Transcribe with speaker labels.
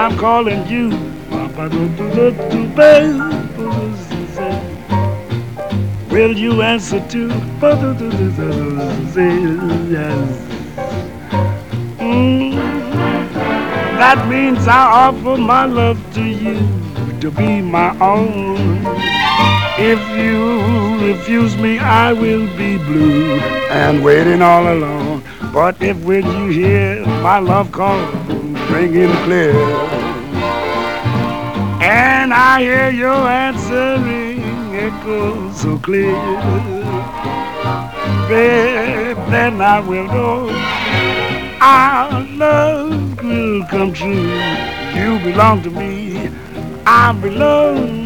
Speaker 1: I'm calling you. Will you answer to? Yes. That means I offer my love to you to be my own. If you refuse me, I will be blue and waiting all alone. But if when you hear my love call ringing clear, and I hear your answering echo so clear, babe, then I will know our love will come true. You belong to me, I belong